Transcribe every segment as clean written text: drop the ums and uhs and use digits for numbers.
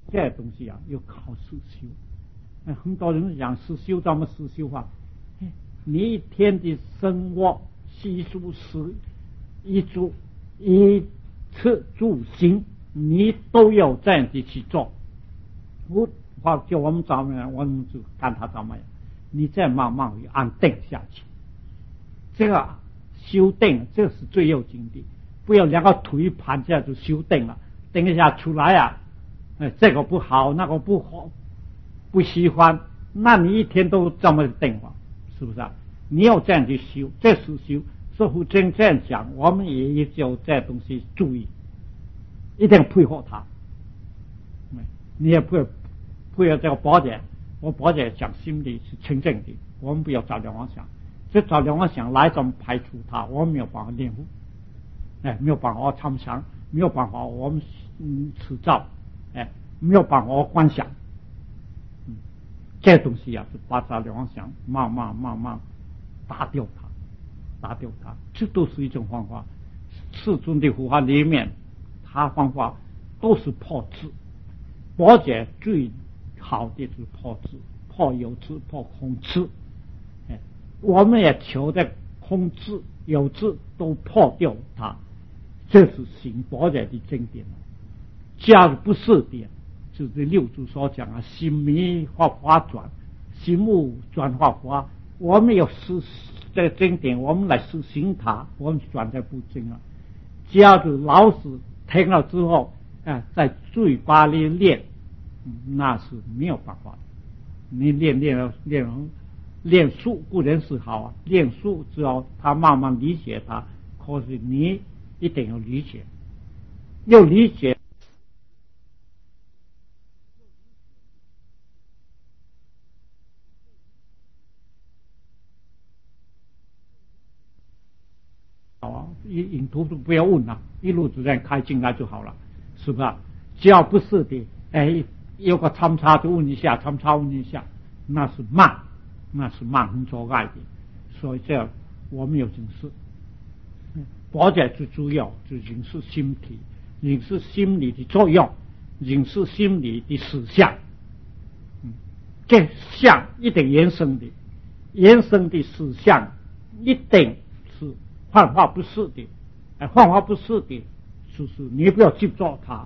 这东西啊，要靠实修。很多人讲实修怎么实修法？你一天的生活习俗是一住一吃住行，你都要这样子去做。叫我们怎么样，我们就看他怎么样。你再慢慢会安定下去。这个修定，这是最要紧的。不要两个腿盘下就修定了，定一下出来啊，这个不好，那个不好，不喜欢，那你一天都这么定法，是不是啊？你要这样去修，这是修。师父真这样讲，我们也就这东西注意，一定配合他。你也配合这个宝姐，我宝姐讲心里是清净的，我们不要找两妄想，这找两妄想来怎么排除它？我们没有办法练悟，没有办法参详，没有办法我们持照，没有办法观想。这东西啊，是把这两妄想慢慢打掉它，这都是一种方法。世尊的护法里面，他方法都是破执。宝姐最好的就是破执，破有执，破空执。我们也求在空执、有执都破掉它，这是行宝姐的经典。假如不是的，就是六祖所讲啊，心迷化花转，心目转化花。我们有实这个经典，我们来实行它，我们转在不精啊。假如老师听了之后，在嘴巴里练，那是没有办法的。你练书固然是好啊，练书只要他慢慢理解它，可是你一定要理解，要理解。引途都不要问了，一路子这样开进来就好了，是不是？只要不是的，有个参差就问一下，参差问一下，那是慢很阻碍的。所以这样我们有警示，宝姐最主要就认识心体，认识心理的作用，认识心理的实相。这相一定延伸的实相一定是幻化不是的。幻化不是的，就是你不要执着它，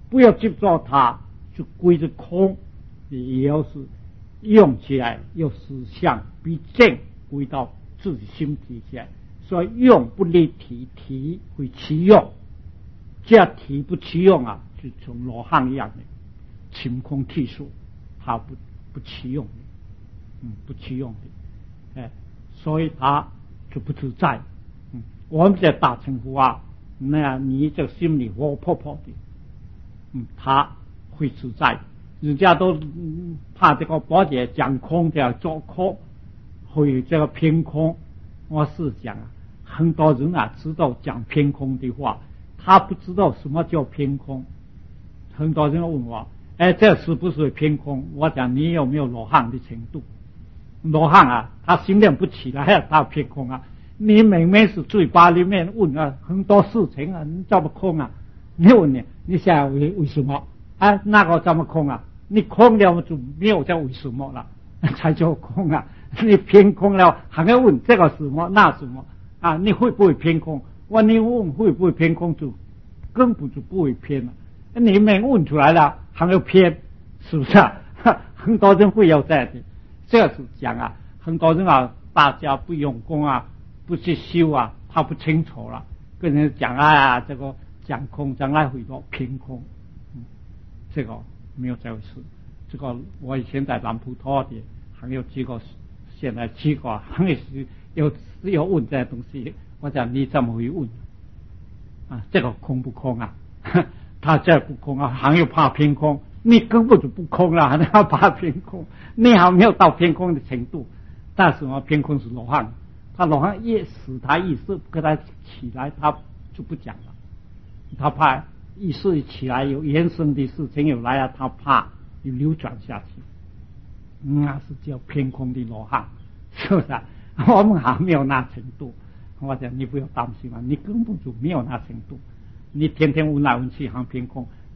就归着空，也要是用起来要实相比正归到自己心体起来。所以用不离体，体会其用，这体不其用啊，就从罗汉一样的清空剔数，它不其用的，不其用的，所以它就不自在。我们在大乘佛啊，那你这心里活泼泼的，他会自在。人家都怕这个宝姐讲空的做空，会这个偏空。我是讲啊，很多人啊知道讲偏空的话，他不知道什么叫偏空。很多人问我，这是不是偏空？我讲你有没有罗汉的程度？罗汉啊，他心量不起来，他偏空啊。你明明是嘴巴里面问啊，很多事情啊，你怎么空啊？你问你想为什么？那个怎么空啊？你空了就没有叫为什么了，才叫空啊！你偏空了，还要问这个什么那什么啊？你会不会偏空？你问会不会偏空，就根本就不会偏了。你明问出来了，还要偏，是不是啊？很多人会有这样的，这是讲啊，很多人啊，大家不用功啊。不去修啊，他不清楚了，跟人讲这个讲空将来会到偏空，这个没有这回事。这个我以前在南普陀的，还有几个现在几个还是有问这些东西，我讲你怎么会问这个空不空啊？他这不空啊，还有怕偏空，你根本就不空了，还要怕偏空，你还没有到偏空的程度。但是偏空是罗汉。他老汉一使他意识跟他起来，他就不讲了。他怕意识起来有延伸的事情有来啊，他怕有流转下去，那是叫偏空的罗汉，是不是啊？我们还没有那程度。我讲你不要担心啊，你根本就没有那程度。你天天问来问去还偏空，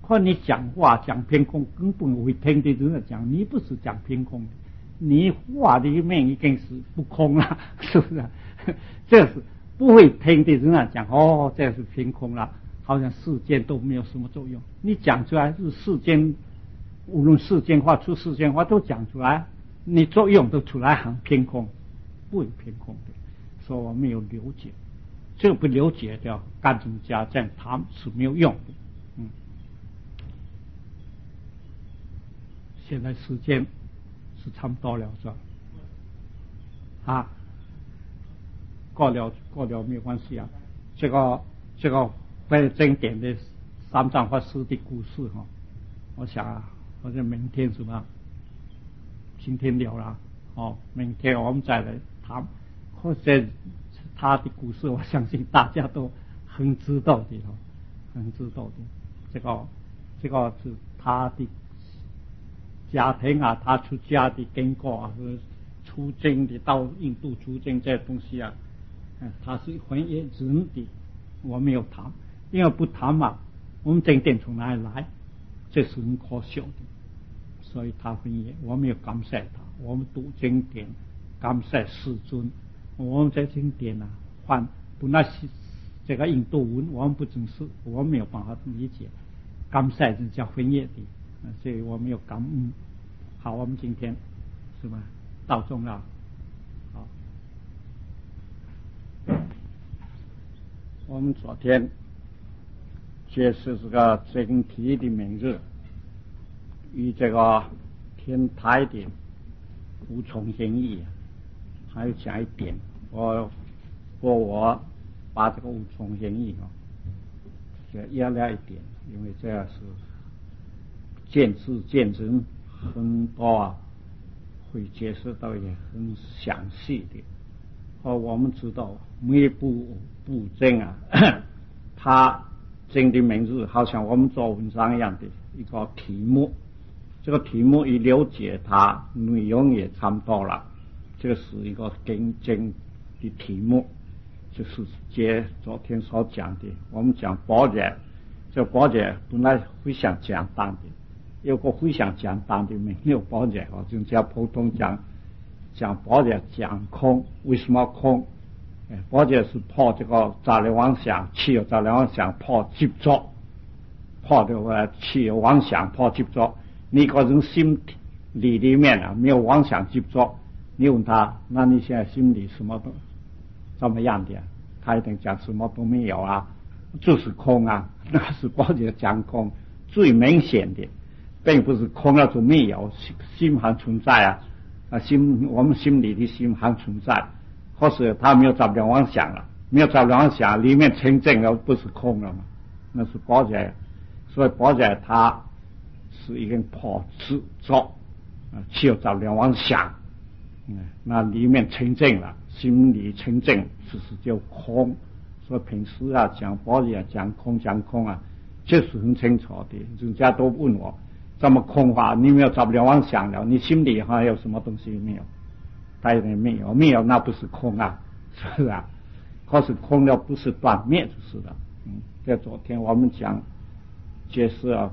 或你讲话讲偏空，根本会听的人讲，你不是讲偏空的，你话里面已经是不空了，是不是？这是不会听的人讲，哦，这是偏空了，好像世间都没有什么作用。你讲出来是世间，无论世间话、出世间话都讲出来，你作用都出来，很偏空，不会偏空的。所以我没有了解，这个不了解叫干宗家这样谈是没有用的。现在时间是差不多了，是吧？啊，过了没有关系啊。这个会经典的三藏法师的故事哈，我想啊，好像明天是吧？今天了了哦，明天我们再来谈。或者他的故事，我相信大家都很知道的哦，很知道的。这个是他的家庭啊，他出家的经过啊，和出征的到印度出征这些东西啊，他是很严人的，我没有谈，因为不谈嘛，我们经典从哪里来？这是很可笑的，所以他很严，我没有感谢他，我们读经典感谢世尊。我们在经典啊，换不那些这个印度文，我们不正式，我没有办法理解。感谢是叫分业的，所以我没有感恩。好，我们今天是吧？到中了，好，我们昨天解释这个整体的名字与这个天台的无从形义，还有讲一点。我把这个无从形义压了一点，因为这样是见智见人很多啊，会解释到也很详细的。我们知道每一部经啊，它经的名字好像我们做文章一样的一个题目，这个题目一了解它，内容也差不多了。这个是一个经的题目，就是接昨天所讲的。我们讲宝解，这宝解本来非常简单的，有个非常简单的没有宝解哦，就叫普通讲宝解讲空，为什么空？宝解是破这个杂念妄想，气有杂念妄想破执着，破这个气有妄想破执着。你个人心里面啊没有妄想执着。你问他，那你现在心里什么都怎么样的？他一定讲什么都没有啊，就是空啊。那是宝解讲空最明显的，并不是空了就没有，心还存在啊，我们心里的心还存在，或是他没有杂念妄想了，没有杂念妄想，里面清净了，不是空了嘛？那是宝解，所以宝解它是一个破执着，只有杂念妄想。那里面清净了，心里清净，就是叫空。所以平时啊讲宝解讲空啊，这是很清楚的。人家都问我，怎么空法？你没有杂念妄想了，你心里还有什么东西没有？他也没有，那不是空啊，是不是啊？可是空了不是断灭就是了。在昨天我们讲解释了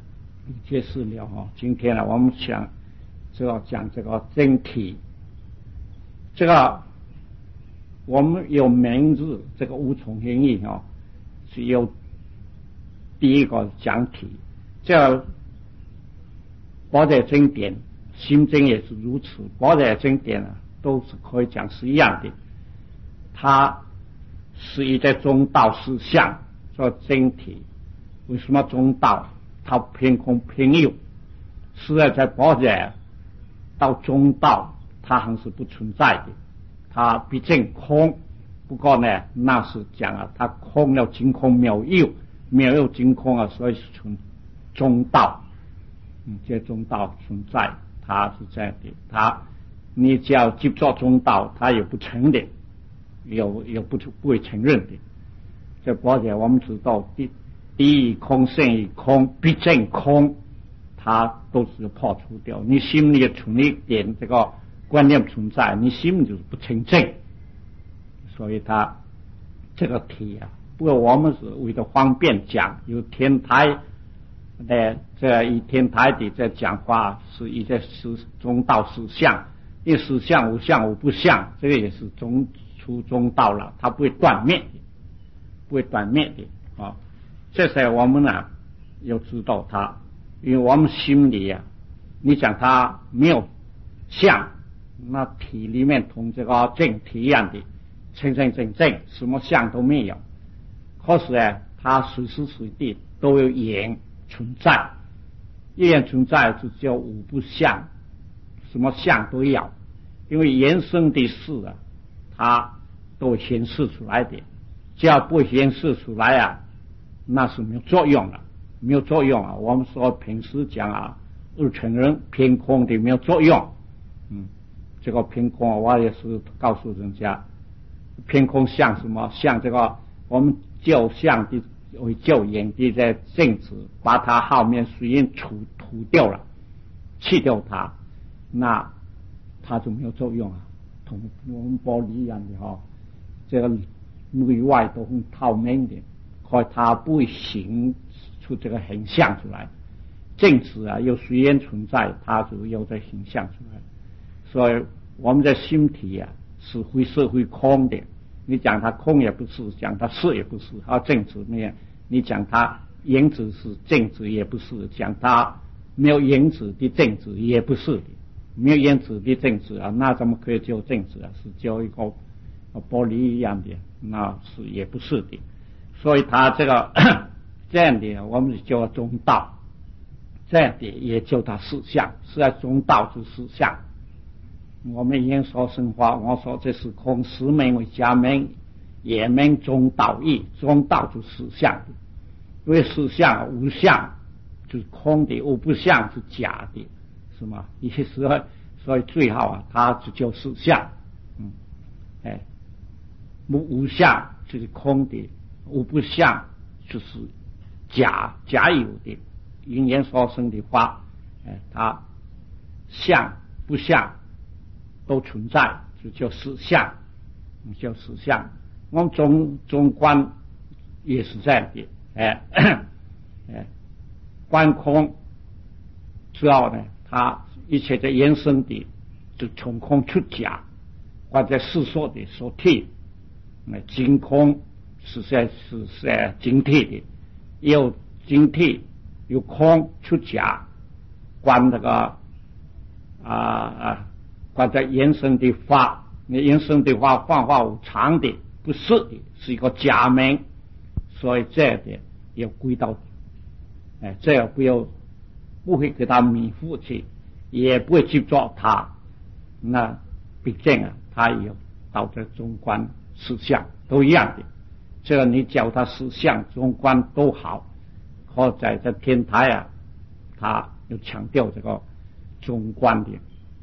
今天我们讲这个整体。这个我们有名字，这个无从形义是有第一个讲题。这宝解经典、心经也是如此，宝解经典都是可以讲是一样的。它是一个中道思想做经体。为什么中道？它偏空偏有，是在宝解到中道。它还是不存在的，它毕竟空。不过呢，那是讲它空了净空没有净空啊，所以是存中道。这中道存在，它是这样的。你只要接触中道，它也不承认，也不会承认的。这宝解我们知道，第一空胜于空，毕竟空，它都是破除掉。你心里存一点这个观念存在，你心就是不清净，所以他这个题不过我们是为了方便讲，有天台这以天台的这讲话是一个中道实相，一实相无相无不相，这个也是出中道了，它不会断灭的，不会断灭的啊。这些我们呢要知道它，因为我们心里啊，你讲它没有相，那体里面同这个正体一样的清清正正，什么相都没有。可是呢，它随时随地都有缘存在，缘存在就叫无不相，什么相都有，因为缘生的事啊，它都显示出来的，只要不显示出来啊，那是没有作用的，没有作用啊。我们说平时讲啊，二乘人偏空的没有作用，这个偏空我也是告诉人家，偏空像什么？像这个我们旧相的为旧眼的在镜子，把它后面随便吐掉了，去掉它，那它就没有作用啊，同我们玻璃一样的哈，这个内外都很透明的，可它不会形出这个形象出来。镜子啊，又随缘存在，它就有这形象出来。所以我们的心体啊，是会是会空的。你讲它空也不是，讲它是也不是。它镜子那样，你讲它影子是镜子也不是，讲它没有影子的镜子也不是的。没有影子的镜子啊，那怎么可以叫镜子啊？是叫一个玻璃一样的，那是也不是的。所以它这个这样的，我们就叫中道。这样的也叫它实相，是在中道之实相。我们言说生化，我说这是空，实名为假名，也名中道义，中道就是实相的。因为实相无相就是空的，无不相是假的，是吗？一些时候，所以最好啊，它就叫实相。无相就是空的，无不相就是假有的。因缘所生的话，它相不相都存在，就叫实相，叫实相。我们中观也是这样的，观空之后呢，它一切的延伸的就从空出假，或者世说的所替，净空是净体的，有净体。有空出假，观这个观这延伸的法，延伸的法幻化无常的，不是的，是一个假名，所以这点要归到，这样不会给他迷糊去，也不会去做他，那毕竟啊，他有到这中观实相都一样的，这个你叫他实相中观都好。或在这天台啊，他有强调这个中观的，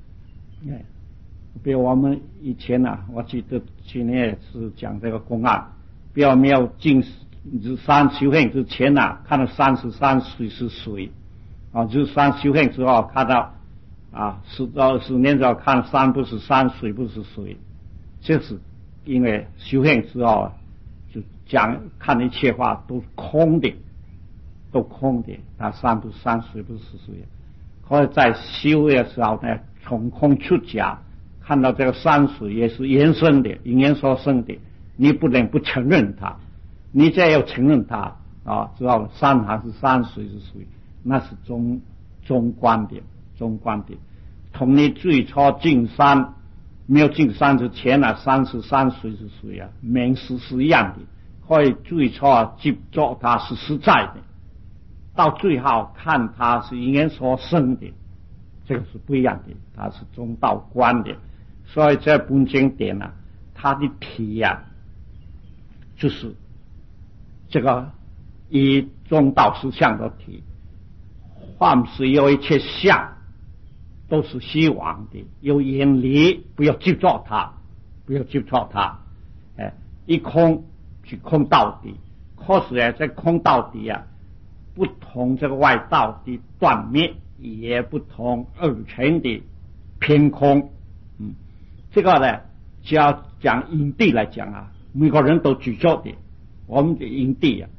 比如我们以前啊，我记得去年也是讲这个公案，比如没有进日山修行之前啊，看到33水是水啊，日山修行之后看到10到20年之后看山不是山，水不是水，这是因为修行之后啊，就讲看一切话都是空的。都空的，它山不是山，水不是水。可以在修的时候呢，从空出假，看到这个山水也是延伸的，因缘所生的，你不能不承认它，你再要承认它啊，知道山还是山，水是水，那是中观的，中观的。同你最初进山，没有进山之前啊，山是山，水是水啊，名词是一样的，可以最初接触它是实在的。到最后看它是因缘所生的，这个是不一样的，它是中道观的。所以这本经典啊，它的体啊，就是这个以中道实相的体，凡是有一切相，都是虚妄的，有远离，不要执着它，不要执着它。一空是空到底，可是呢，在空到底啊。不同这个外道的断灭，也不同二乘的偏空。这个呢，只要讲因地来讲啊，每个人都举着的。我们的因地啊，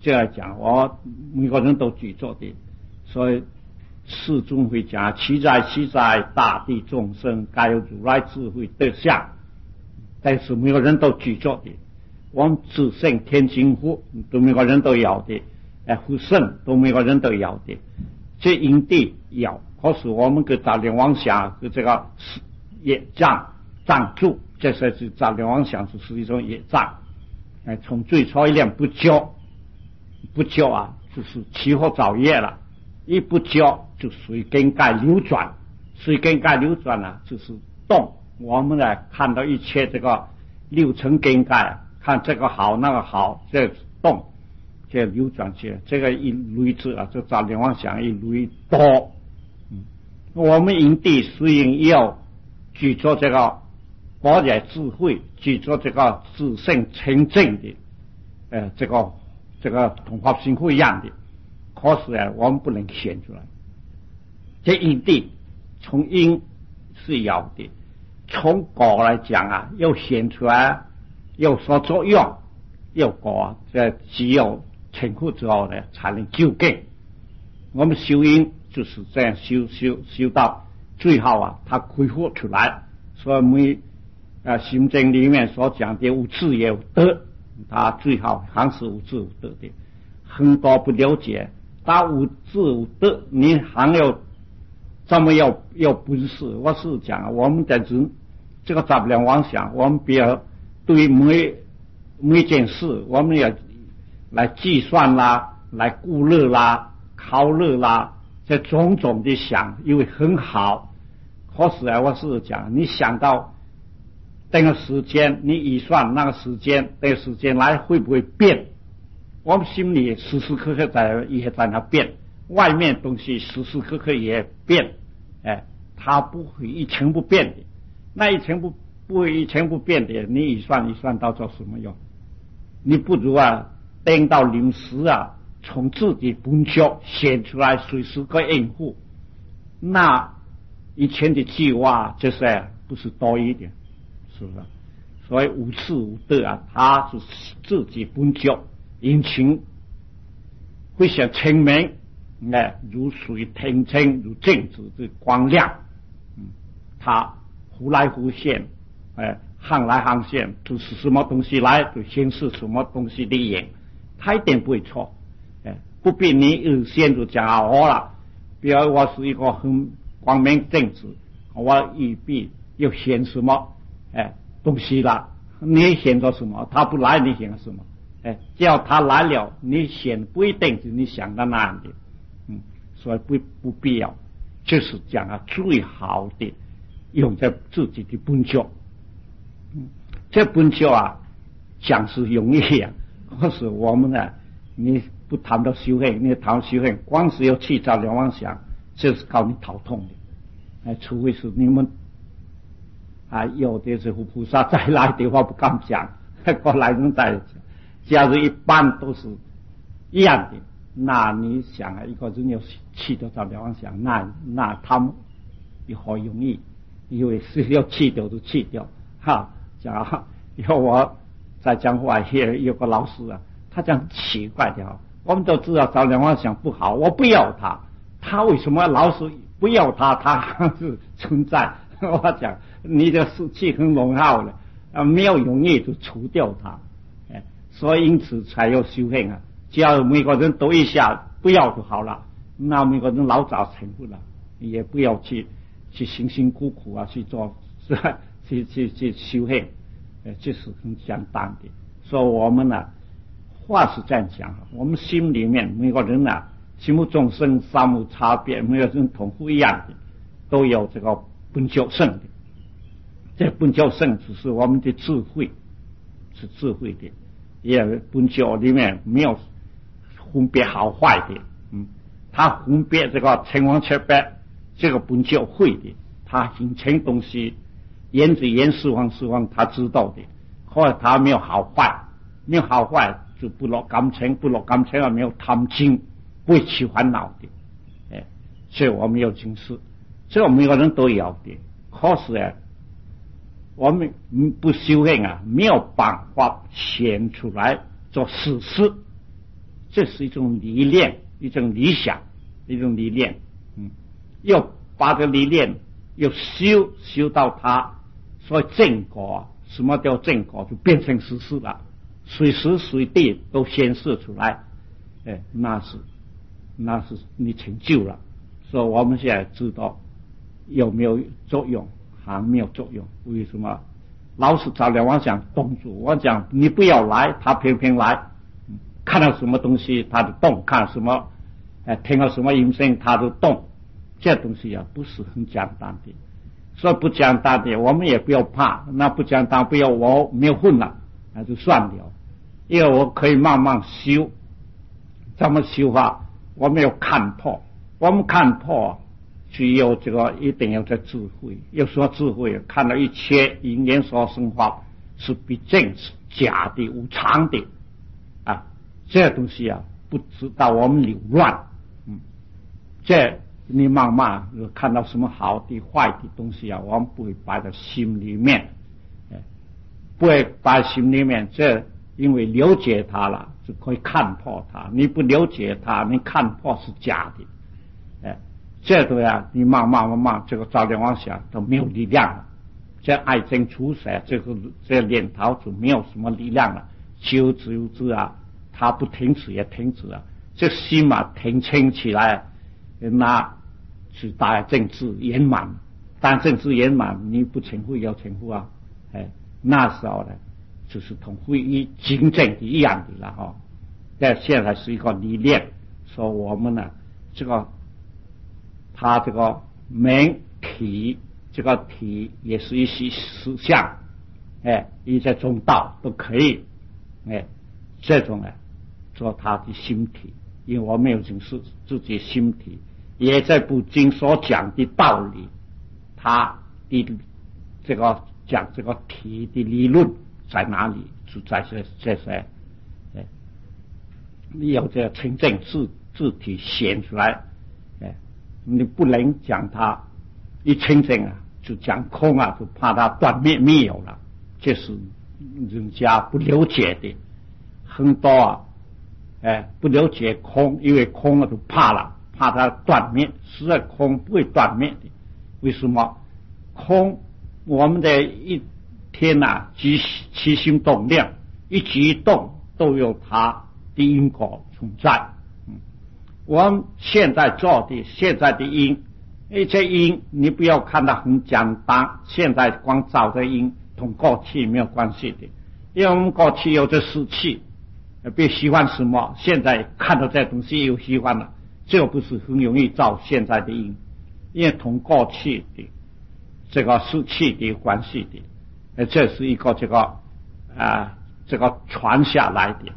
这样讲，每个人都具足的，所以世尊会讲：其在大地众生该有如来智慧德相。但是每个人都具足的，我们自性天经福都每个人都有的，福圣都每个人都有的，这因地有。可是我们跟杂念妄想跟这个业障住，这是杂念妄想是一种业障。从最初一念不教啊，就是起火造业了。一不教就随根界流转，随根界流转了，就是动。我们来看到一切这个六层根界，看这个好那个好，这动，这流转起来，这个一类子啊，就杂念妄想一类多。我们因地虽然要具足这个宝业智慧，具足这个自性清净的，这个同法性不一样的，可是我们不能显出来。这因地从因是有的，从果来讲啊，要显出来，有所作用，有果，这只有成苦之后呢，才能究竟。我们修因就是这样修到最后啊，它恢复出来。所以心经里面所讲的无智也有得，它最后还是无智无得的。很多不了解，它无智无得，你还有这么有本事。我是讲我们的人这个杂念妄想，我们不要对每件事我们要来计算啦，来顾虑啦，考虑啦，这种种的想，因为很好。可是我是讲，你想到那个时间，你预算那个时间，那个时间来会不会变？我们心里时时刻刻也在那变，外面东西时时刻刻也变，它不会一成不变的。那一成不会一成不变的，你预算到做什么用？你不如等到临时从自己本觉显出来，随时可以应付。那以前的计划就是不是多一点，是不是？所以无智无得它是自己本觉引擎会像清明，如水天清，如镜子的光亮，它忽来忽现，行来行现，就是什么东西来就显示什么东西的影，它一定不会错。不必你预先就讲好了，比如我是一个很光明镜子，我预备要显什么东西了，你显着什么，他不来你显什么，只要他来了，你显不一定是你想的那样的，所以不必要，就是讲最好的用在自己的本觉，这本觉讲是容易可是我们你不谈到修行，你谈修行，光是要去找两妄想，就是搞你头痛的，除非是你们有的是菩萨再来的话不敢讲，过来人再讲。假如一般都是一样的，那你想一个人要去到找两妄想，那他们也好容易，因为是要去掉就去掉。讲以后我在讲话也有个老师他讲奇怪的我们都知道找两妄想不好，我不要他为什么老是不要他还是存在？我讲你的士气很浓厚了，没有容易就除掉他，所以因此才有修行只要每个人都一下不要就好了，那每个人老早成功了，也不要去辛辛苦苦去做去修行，这是很简单的。所以我们话是这样讲，我们心里面每个人心目众生三无差别，没有人同不一样的，都有这个本觉圣的。这本觉圣只是我们的智慧，是智慧的，也本觉里面没有分别好坏的，他分别这个成王切白，这个本觉会的，他形成东西，言之言事方他知道的，或者他没有好坏，没有好坏就不落感情，不落感情没有贪心，不会起烦恼的，所以我们有警示，这我们每个人都有的。可是我们不修行没有办法显出来做事实， 这是一种理念，一种理想，一种理念。又把这理念又修到它，所以正果，什么叫正果？就变成实事了，随时随地都显示出来。那是你成就了。所以我们现在知道有没有作用，还没有作用。为什么？老是找了我想动住，我讲你不要来，他偏偏来。看到什么东西他就动，看什么听到什么音声他就动。这东西啊不是很简单的，所以不简单的我们也不要怕。那不简单，不要我没有混了，那就算了。因为我可以慢慢修。怎么修法？我们要看破。我们看破只有这个一定要这智慧，要说智慧，看到一切因缘所生法是必正是假的无常的啊，这东西啊不知道我们流乱。这你慢慢看到什么好的坏的东西啊，我们不会摆在心里面，不会摆心里面。这因为了解它了，就可以看破它。你不了解它，你看破是假的。这个呀，你慢慢，这个照点往下都没有力量了。这爱憎出色，这念头就没有什么力量了。久而久之啊，它不停止也停止了。这心嘛停清起来，那是大政治圆满。但政治圆满，你不成佛要成佛啊。那时候呢，就是同会议经证的一样的了哈。但现在是一个理念，说我们呢，这个。他这个名体，这个体也是一些思想，一些中道都可以，这种做他的心体，因为我们有认识自己心体，也在部经所讲的道理，他的这个讲这个体的理论在哪里，就在这些，有这清正自体显出来。你不能讲它一清净啊，就讲空啊，就怕它断灭没有了，这是人家不了解的。很多不了解空，因为空啊就怕了，怕它断灭。实在空不会断灭的。为什么？空我们的一天啊，起心动念，一举一动都有它的因果存在。我们现在做的现在的因，这因你不要看它很简单，现在光造这因同过去没有关系的，因为我们过去有这湿气，别喜欢什么，现在看到这东西又喜欢了，这不是很容易造现在的因，因为同过去的这个湿气的关系的，这是一个这个传下来的，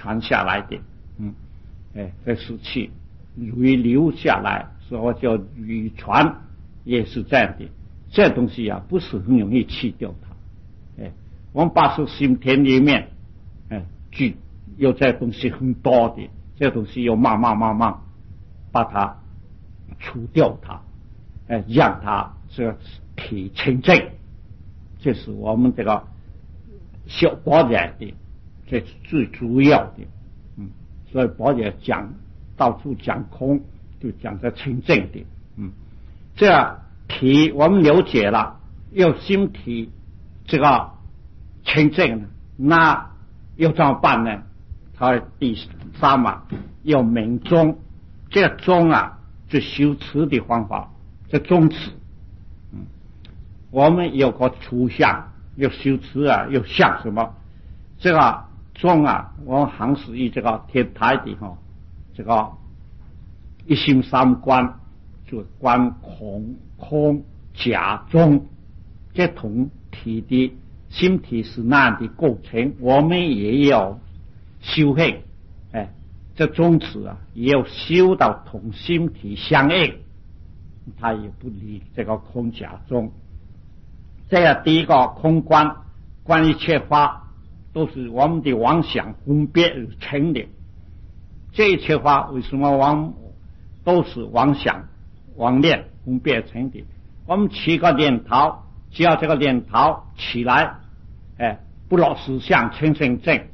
这湿气遗留下来，所以叫遗传，也是这样的。这东西啊，不是很容易去掉它。我们把手心田里面，有这东西很多的，这东西要慢慢把它除掉它，让它这体清净。这是我们这个修保养的，这是最主要的。所以保养讲到处讲空，就讲这清净的。这体我们了解了，要心体这个清净了，那要怎么办呢？他第三嘛，要明宗。这个宗啊，就修持的方法，这宗持。我们有个初相，要修持啊，要像什么？这个宗啊，我们行是以这个天台的这个一心三观，就观空假中，这同体的心体是那样的构成，我们也要修行。这宗旨啊，也要修到同心体相应，它也不离这个空假中。这样第一个空观，观一切法都是我们的妄想分别成的。这一切法为什么都是妄想妄念分别成的？我们起个念头，只要这个念头起来，不落实相清净正，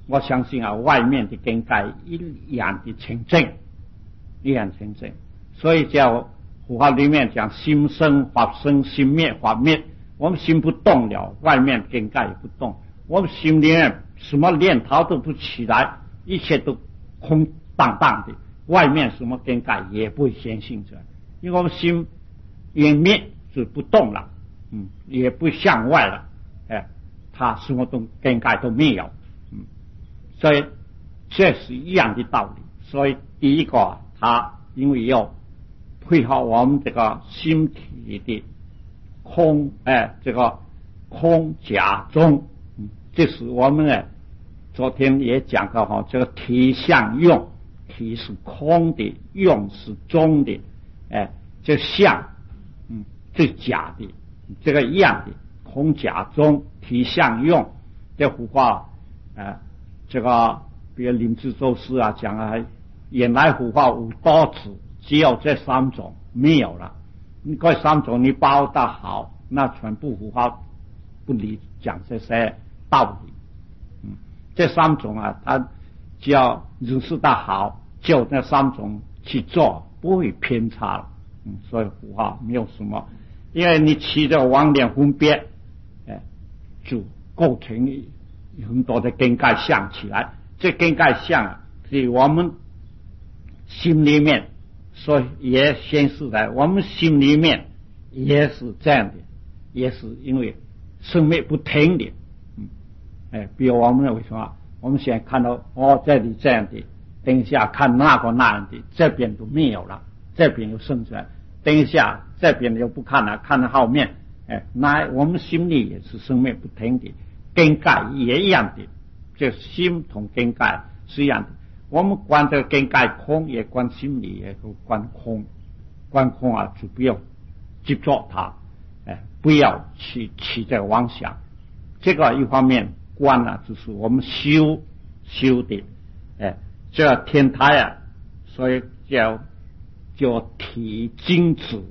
我相信啊，外面的境界一样的清净，一样清净。所以叫佛法里面讲心生法生，心灭法灭。我们心不动了，外面境界也不动。我们心里面什么念头都不起来，一切都空荡荡的，外面什么境界也不会显现出来。因为我们心一灭就不动了，也不向外了，它什么境界都没有，所以这是一样的道理。所以第一个，它因为要配合我们这个心体的空，这个空假中，这是我们呢昨天也讲过哈，这个体相用，体是空的，用是中的，这相，这假的，这个一样的，空假中，体相用。这幅画，这个比如林智周师啊讲啊，原来幅画无多子，只有这三种，没有了。这三种你包得好，那全部幅画不理讲这些道理。这三种啊，他只要认识得好，就那三种去做，不会偏差了。所以符号没有什么，因为你起这个妄念分别，就构成很多的境界相起来。这境界相啊，是我们心里面，所以也显示在我们心里面也是这样的，也是因为生灭不停的。比如我们为什么我们现在看到这里这样的，等一下看那个那样的，这边都没有了，这边又生出来，等一下这边又不看了，看到后面，那我们心里也是生灭不停的，境界也一样的，这心同境界是一样的。我们观这个境界空，也观心里也观空，观空啊，就不要执着它，不要去起这个妄想。这个一方面观啊，就是我们修的，这天台啊，所以叫体精子。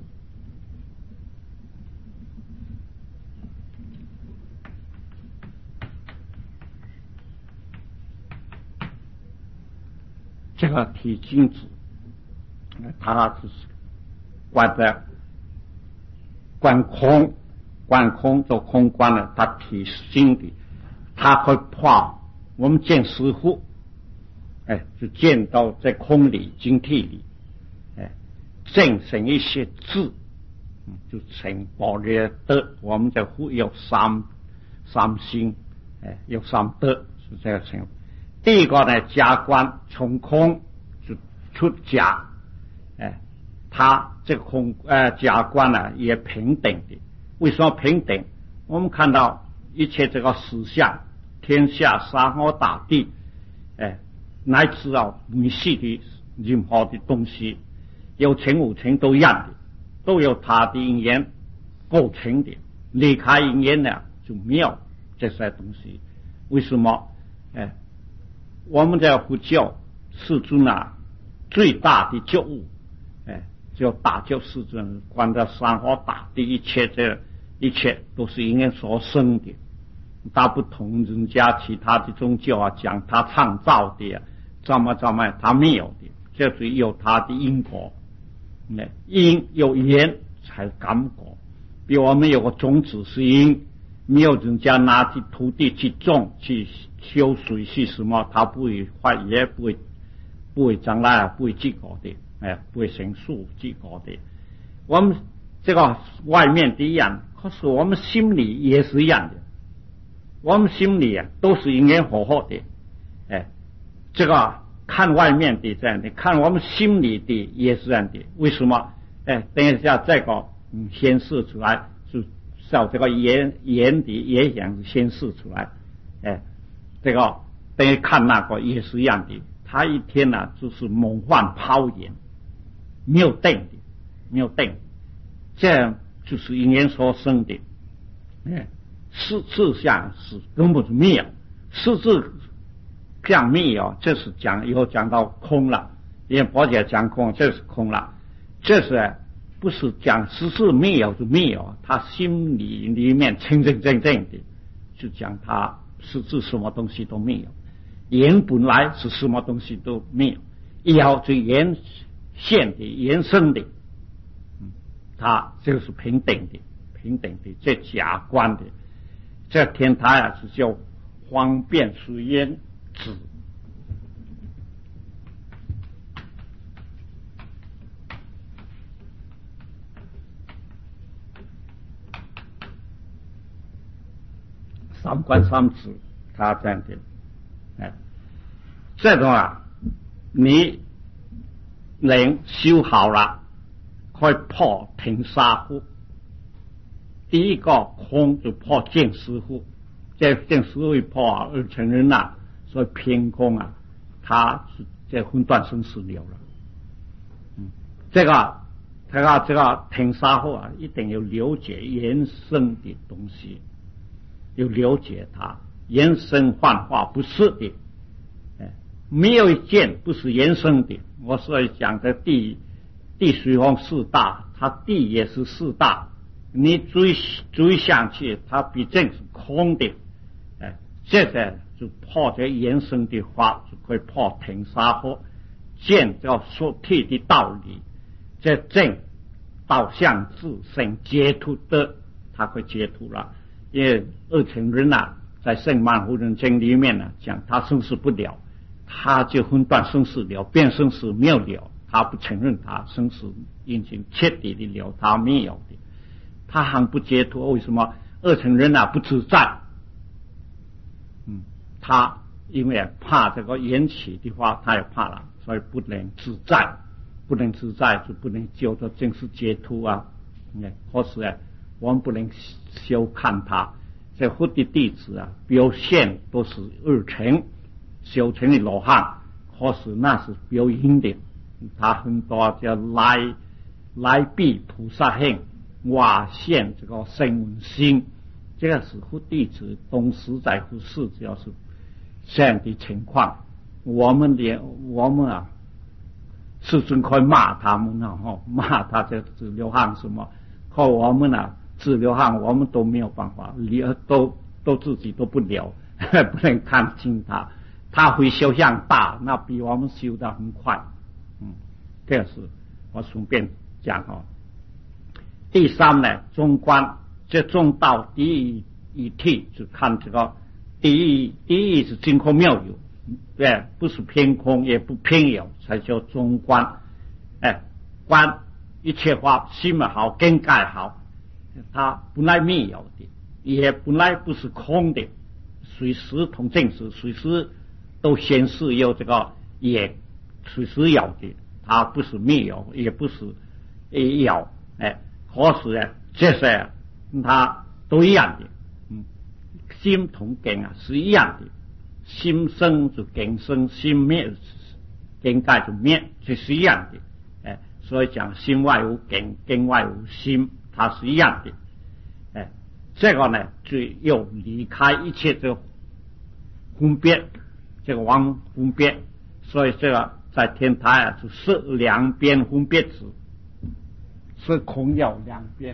这个体精子，它就是观空做空观了，它体心的，它会怕我们见师父，就见到在空里精体里，正成一些字，就成保列德。我们的佛有三心，有三德，是这个成。第一个呢，假观从空就出假，它这个空假观呢也平等的。为什么平等？我们看到一切这个实相，天下山河大地，乃至每细的任何的东西，有情无情都一样的，都有它的因缘构成的。离开因缘呢，就没有这些东西。为什么？我们的佛教世尊啊，最大的觉悟，就大觉世尊观到山河大地，一切都是因缘所生的。大不同人家其他的宗教啊，讲他创造的，怎么他没有的，这是有他的因果。因有缘才感果。比如我们有个种子是因，没有人家拿起土地去种去修水是什么，它不会坏，也不会将来不会结果的，不会成树结果的。我们这个外面的一样，可是我们心里也是一样的。我们心里都是因缘和合的，这个看外面的这样的，看我们心里的也是这样的。为什么？等一下这个显示出来，是照这个眼的也想显示出来，这个等于看那个也是一样的。他一天呢，就是猛幻抛眼，没有定，这样就是因缘所生的，实质上是根本就没有，实质上没有，这是以后讲到空了，因为佛姐讲空，这是空了，这是不是讲实质没有就没有，他心里面清清正正的，就讲他实质什么东西都没有。 缘本来是什么东西都没有，要是缘现的、缘生的，它就是平等的、平等的，这假观的。这天台啊是叫方便随缘子。三观三子，他这样的，这种啊，你能修好了，可以破停沙户。第一个空就破见识户，这见识会破二乘人啊，所以偏空啊，他是这分断生死流了。这个停沙户啊，一定要了解原生的东西。要了解它，原生幻化不是的，没有一件不是原生的。我所以讲的地水风四大，它地也是四大，你追想去，它毕竟是空的，这个就破这原生的法，就可以破停沙惑，见叫说谛的道理，这正导向自身解脱的，它会解脱了。因为二乘人啊，在圣曼夫人经里面呢，讲他生死不了，他就分断生死了，变生死没有了，他不承认他生死已经彻底的了，他没有的，他还不解脱。为什么二乘人啊不自在？他因为怕这个缘起的话，他也怕了，所以不能自在，不能自在就不能叫做正式解脱啊。可是啊，我们不能小看他，这佛的弟子啊，表现都是二乘小乘的罗汉，可是那是表演的，他很多叫来避菩萨行，瓦现这个声闻心，这个是佛弟子懂实在不是，只要是这样的情况，我们啊，世尊可以骂他们啊，骂他这自流汗什么，可我们啊。自流汗我们都没有办法，都自己都不了，不能看清他，他会修向大，那比我们修得很快。这是我顺便讲哦。第三呢，中观，这中道第一谛就看这个第一是真空妙有，对，不是偏空也不偏有，才叫中观。观一切法心好，根盖好。它本来没有的，也本来不是空的，随时同正时，随时都显示有这个，也随时有的，它不是没有，也不是有，可是呢，这些它都一样的，心同根啊是一样的，心生就根生，心灭根盖就灭，这是一样的，所以讲心外无根，根外无心。它是一样的，这个呢，就又离开一切这个分别，这个妄分别，所以这个在天台啊，就设两边分别子，是空有两边。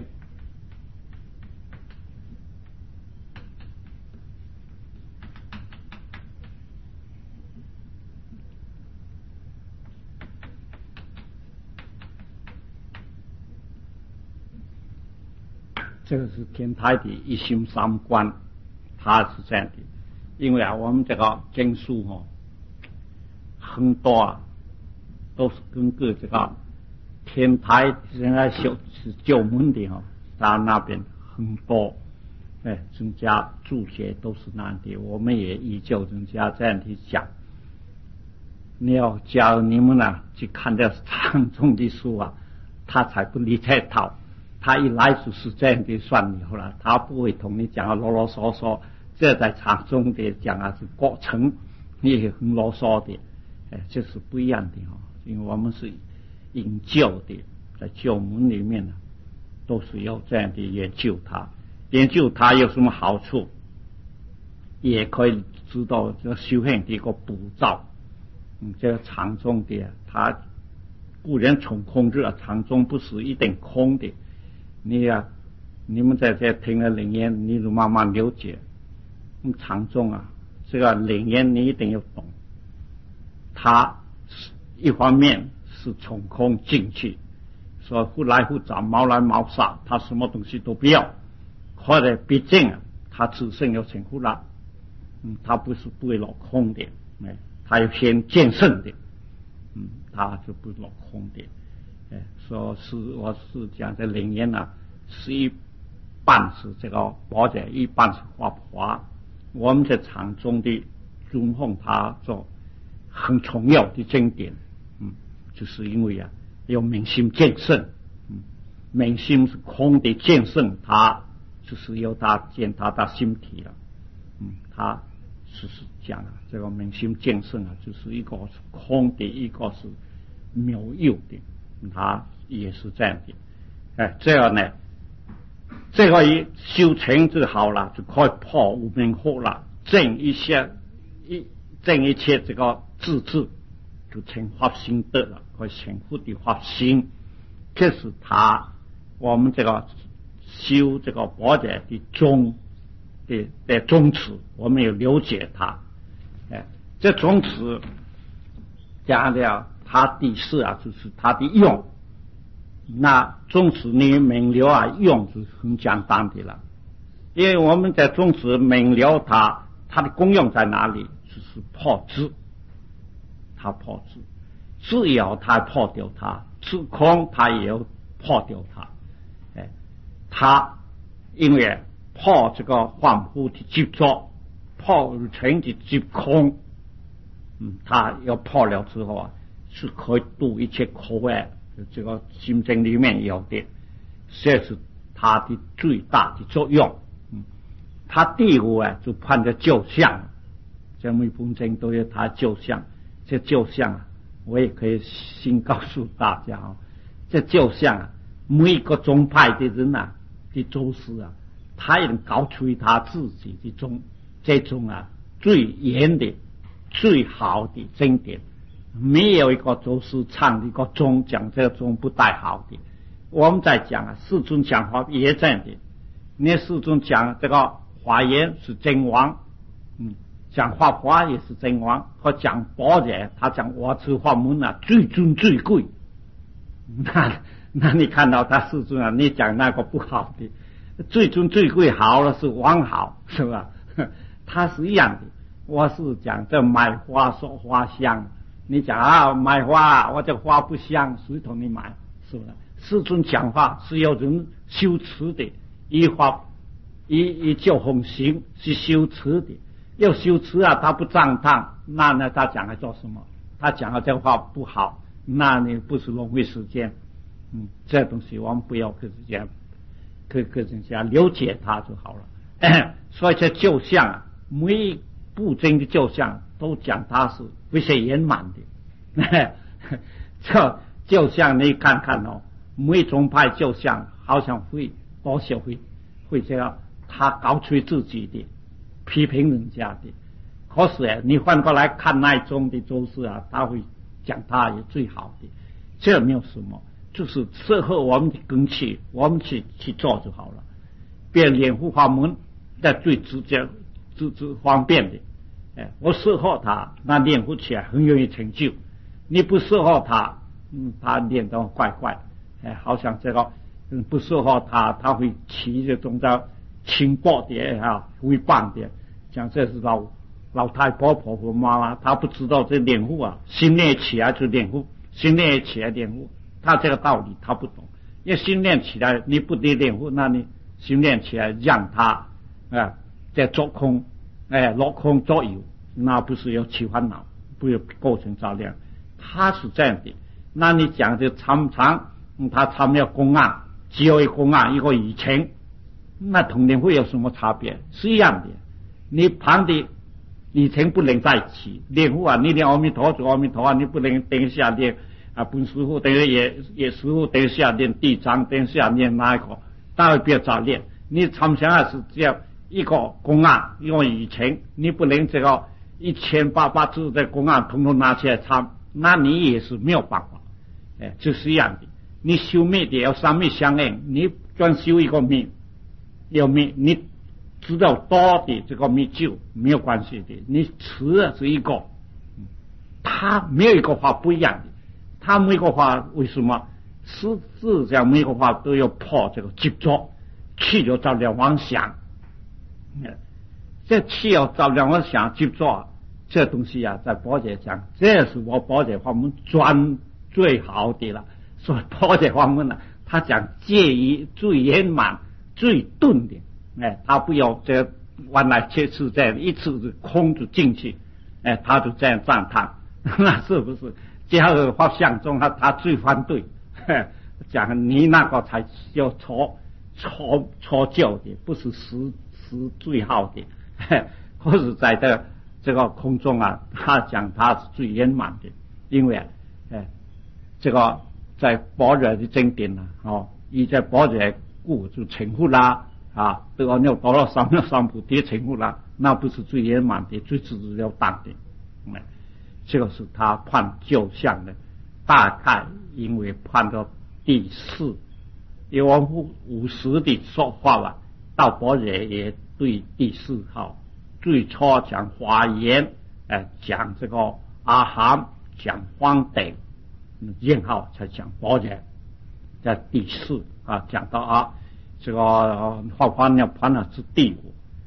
这个是天台的一心三观，它是这样的。因为啊，我们这个经书很多啊，都是根据这个天台现在修是旧门的在那边很多，人家注解都是那样的，我们也依旧人家这样的讲。你要教你们去看这藏中的书啊，他才不理这套。他一来就是这样的算了了，他不会同你讲啰啰嗦嗦，这在场中的讲是过程，也很啰嗦的，这是不一样的因为我们是引旧的，在旧门里面都是要这样的研究它，研究它有什么好处，也可以知道这个修行的一个步骤。这个场中的它固然从空日场中不是一定空的。你们在这听了灵言，你就慢慢了解。场中这个灵验你一定要懂，它一方面是从空进去，所以忽来忽找，毛来毛撒，它什么东西都不要，或者毕竟它自身有成忽来，它不是不会落空的，它有先见圣的，它就不落空的。说是我是讲这灵验是一半是这个宝典，一半是华华。我们在场中的尊奉它做很重要的经典，就是因为有明心见圣，明心是空的见圣，它就是由它见它的心体了，它是讲这个明心见圣就是一个是空的，一个是谬有的，它也是这样的。这样呢，这个一修成就好了，就可以破无明惑了，证一切这个自治，就成发心得了，可以成佛的发心。这是我们这个修这个宝典的宗旨，我们要了解它。这宗旨讲了它的事就是它的用。那宗旨你明了用是很简单的了，因为我们在宗旨明了它的功用在哪里，就是破执，它破执，自有它破掉它，自空它也要破掉它。它因为破这个幻惚的执着，破成的执空，它要破了之后是可以度一切苦患。这个心经里面有的，这是它的最大的作用。它第五就判的救相，这每本经都有它救相。这救相我也可以先告诉大家这救相每个宗派的人的宗师他也能搞出他自己的这种最严的最好的经典。没有一个宗师唱的一个宗讲这个宗不太好的。我们在讲世尊讲法也这样的，那世尊讲这个华严是真王，讲法华也是真王，和讲宝典他讲我持法门最尊最贵。那你看到他世尊你讲那个不好的，最尊最贵好了是王好，是吧？他是一样的。我是讲这买花说花香，你讲买花我这花不香，谁同你买？是不是？世尊讲话是有人修持的，依法依教奉行是修持的，要修持他不赞叹，那他讲来做什么？他讲的这话不好，那你不是浪费时间？这东西我们不要跟人家了解它就好了。所以这旧相每一部经的旧相都讲它是不是圆满的。这旧相你看看每宗派旧相好像会多少会这样，他搞出自己的批评人家的。可是你换过来看那一宗的宗师他会讲他也最好的，这没有什么，就是适合我们的根器，我们去做就好了。别人练护法门在最直接最方便的，我适合他，那练护起来很容易成就。你不适合他，他练得怪怪，好像这个不适合他，他会起这种叫轻薄的会棒的，讲这是老太婆婆婆妈妈，她不知道这练护心练起来就练护，心练起来练护，他这个道理他不懂。因为心练起来你不得练护，那你心练起来让他在做空落空作有，那不是有起烦恼，不有构成造量。他是这样的。那你讲这常常他参要公案，只有一个公案一个以前，那同练会有什么差别？是一样的。你旁的以前不能在一起练护你练阿弥陀佛阿弥陀佛，你不能等一下练本师傅，等于也师傅等一下练地藏，等一下练那一个，当然不要早练。你常常是这样一个公案一个以前，你不能这个1800字的公案统统拿起来参，那你也是没有办法。就是一样的。你修密的要三密相应，你专修一个密，要密你知道多的这个米酒没有关系的，你吃的是一个，他没有一个话不一样的，他每个话为什么实质上每个话都要破这个执着，气就照亮妄想，这气要照亮妄想执着，这东西啊，在宝姐讲，这是我宝姐法门专最好的了。所以宝姐法门呢，他讲介于最圆满、最钝的，他不要这弯来切次这样一次是空就进去，他就这样赞叹，那是不是？这样的法相中他最反对，讲你那个才叫错教的，不是实最好的。或是在这个空中啊，他讲他是最圆满的，因为这个在般若的经典啊，以在般若故就成佛啦啊，这个你到了三菩提成佛啦，那不是最圆满的，最直了当的。这个是他判旧相的，大概因为判到第四，因为我们50的说话了，到般若也对第4号，最初讲华严，讲这个阿含，讲方等，然后才讲般若，在第4啊，讲到这个法要判的是第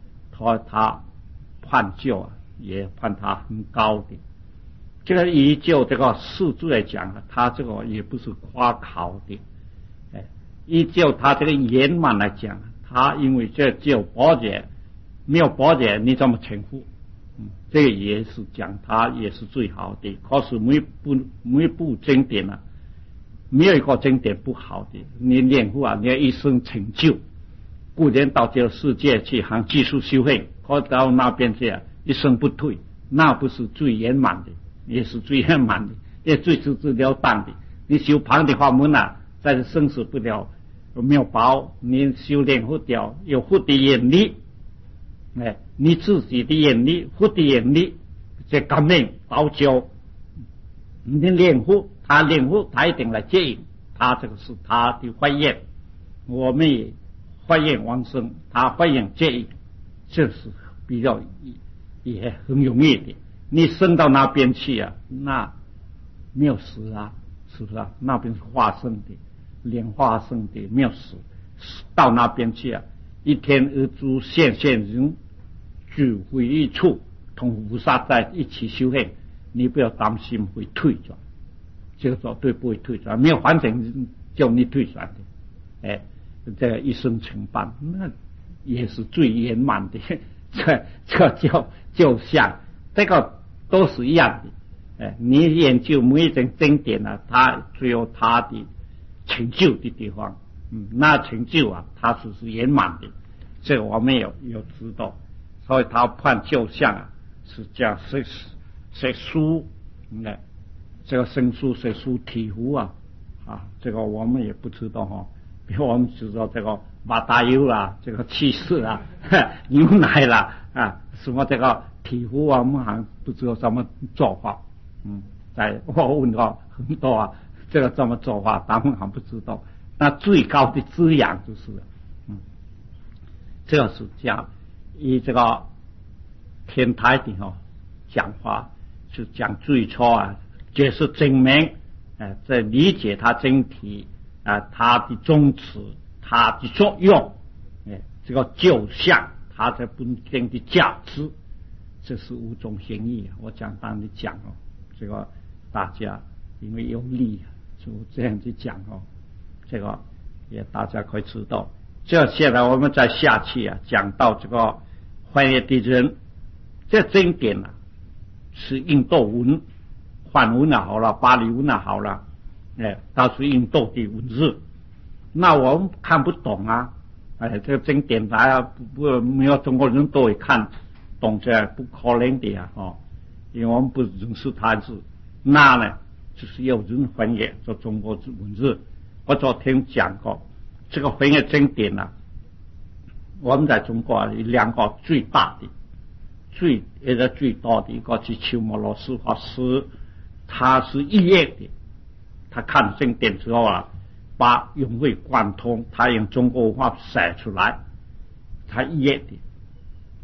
5，他判旧啊，也判他很高的。这个依就这个世字来讲，他这个也不是夸考的，依就他这个圆满来讲，他因为这只有般若，没有般若你怎么成佛？这个也是讲他也是最好的。可是每部经典啊，没有一个经典不好的。你念佛啊，你要一生成就，固然到这个世界去行技术修行，可到那边去啊，一生不退，那不是最圆满的。也是最圆满的，也最直截了当的。你修旁的法门啊，在生死不了没有保，你修炼佛掉有佛的眼力，你自己的眼力，佛的眼力，这感应保救。你练佛，他练佛，他一定来接应，他这个是他的发愿，我们也发愿往生，他发愿接应，这是比较也很容易的。你升到那边去啊，那没有死啊，是不是啊？那边是化生的，莲花生的，没有死。到那边去啊，一天而诸现人聚会一处，同菩萨在一起修行，你不要担心会退转，这个绝对不会退转，没有完成叫你退转的。这个一生成办，那也是最圆满的。这就像这个。都是一样的，你研究每一种经典啊，它只有它的成就的地方，那成就啊，它是圆满的，这个我们有知道，所以他判旧相啊，是讲谁输，这个生疏谁输体糊啊，这个我们也不知道哈，比如我们知道这个马达油啦，这个气势啦，牛奶啦什么这个。体糊啊，我们还不知道怎么做法。在我问到很多这个怎么做法，他们还不知道。那最高的滋养就是了。这个是讲以这个天台的讲话，就讲最初解释证明，在理解它整体它的宗旨，它的作用，这个就像它的本身的价值。这是5种含义，我简单的讲这个大家因为有理就这样子讲这个也大家可以知道。这现在我们再下去讲到这个翻译的人，这经典是印度文，梵文好了，巴利文好了，都是印度的文字，那我们看不懂这个经典大家没有中国人都会看懂，这不可能的因为我们不认识它字，那呢就是有人翻译做中国文字。我昨天讲过，这个翻译经典我们在中国有2个最大的、最多的一个是鸠摩罗什法师，他是译业的，他看经典之后把融会贯通，他用中国话写出来，他译业的。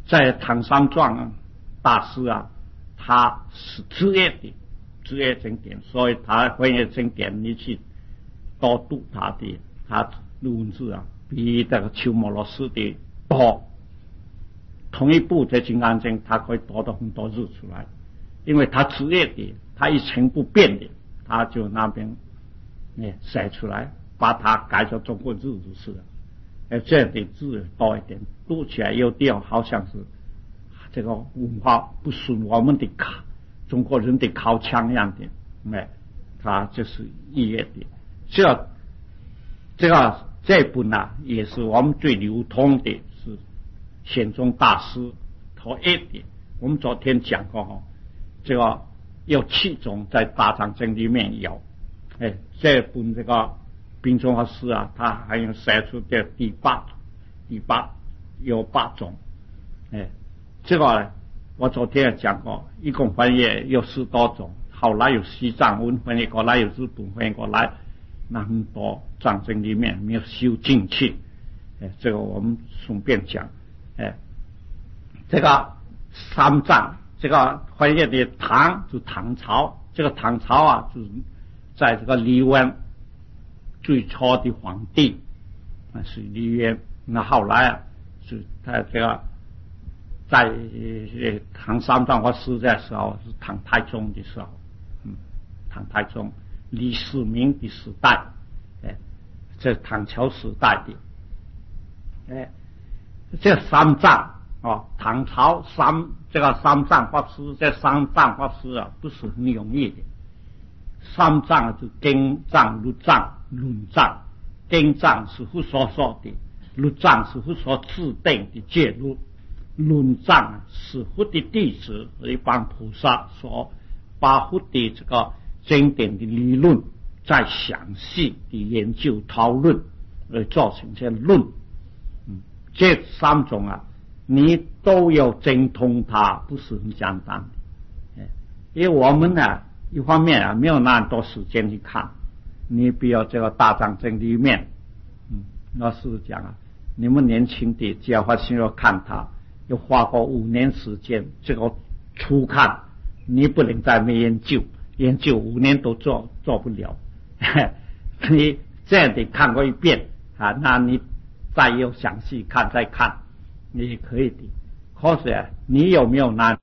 在唐三藏大师啊，他是职业经典，所以他翻译经典，你去多读他文字啊，比这个鸠摩罗什的多。同一部在《金刚经》，他可以多很多字出来，因为他职业的，他一成不变的，他就那边写出来，把它改成中国字就是了。这样的字多一点，读起来有点好像是这个文化不顺我们的中国人的口腔一样的，它就是音乐的。这本呢，也是我们最流通的，是显宗大师头一的。我们昨天讲过这个有7种在大藏经里面有，这本这个宾中和诗啊，他还有写出的第八有8种，这个呢，我昨天也讲过，一共翻译有10多种，后来有西藏文翻译过来，有日本翻译过来，那么多藏经里面没有修进去，这个我们顺便讲，这个三藏，这个翻译的唐就唐朝，这个唐朝啊，就是在这个黎温最初的皇帝是黎渊，那后来啊是他这个在唐三藏法师的时候是唐太宗的时候，唐太宗李世民的时代，这唐朝时代的，这三藏唐朝这个三藏法师，这三藏法师啊不是很容易的。三藏就经藏、律藏、论藏。经藏是佛所说的，律藏是佛所制定的戒律，论藏是佛的弟子和一帮菩萨所把佛的这个经典的理论再详细的研究讨论，而做成这论。这3种啊，你都要精通它，不是很简单的。因为我们呢，一方面啊没有那么多时间去看，你比如这个大藏经里面，老师讲啊，你们年轻的只要花心要看它，要花过5年时间，这个初看你不能再没研究5年都做不了。你这样的看过一遍啊，那你再有详细看再看，你也可以的。可是你有没有那